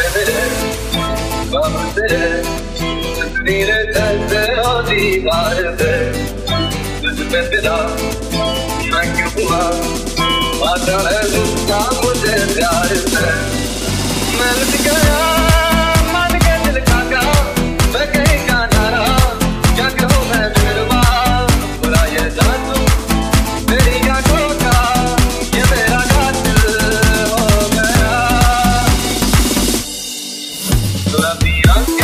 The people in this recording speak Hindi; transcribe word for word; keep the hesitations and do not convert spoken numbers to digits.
मेरे बाप तेरे तस्वीरें जैसे हो दीवार पे तुझ पे फिदा मैं क्यों हुआ आता है गुस्सा मुझे प्यार से मैं लुट गया मान के दिल का क्या मैं कहीं का ना रहा क्या कहूँ मैं दिलवा बुरा ये जादू मेरी आंखों का ये मेरा कातिल हो गया तो अभी